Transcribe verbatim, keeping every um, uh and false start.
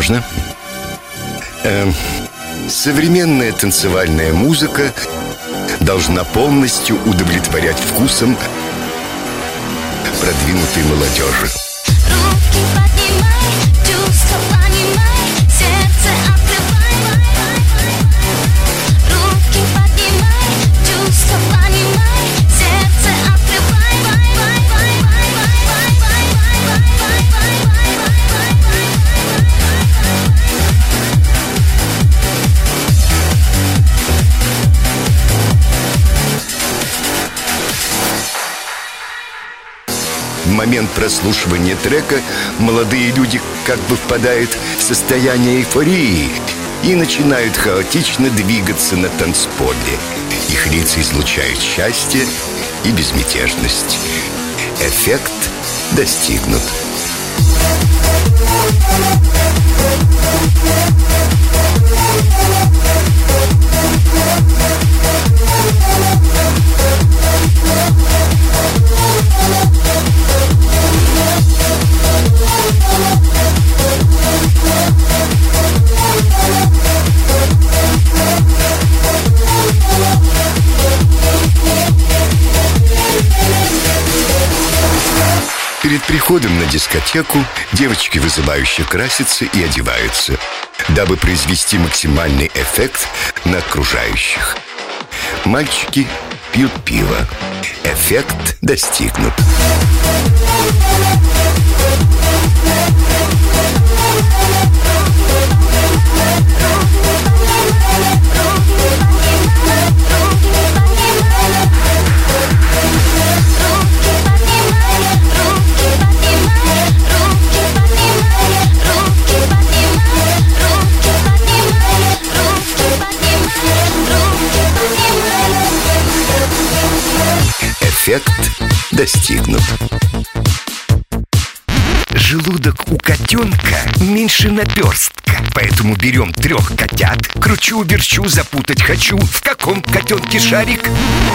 Можно. Эм, современная танцевальная музыка должна полностью удовлетворять вкусам продвинутой молодежи. Руки поднимай, чувства понимай, сердце открывай. Руки поднимай, чувства понимай, сердце открывай. В момент прослушивания трека молодые люди как бы впадают в состояние эйфории и начинают хаотично двигаться на танцполе. Их лица излучают счастье и безмятежность. Эффект достигнут. Перед приходом на дискотеку девочки вызывающе красятся и одеваются, дабы произвести максимальный эффект на окружающих. Мальчики пьют пиво. Эффект достигнут. Эффект достигнут. Желудок у котенка меньше наперстка. Поэтому берем трех котят. Кручу-верчу, запутать хочу. В каком котенке шарик?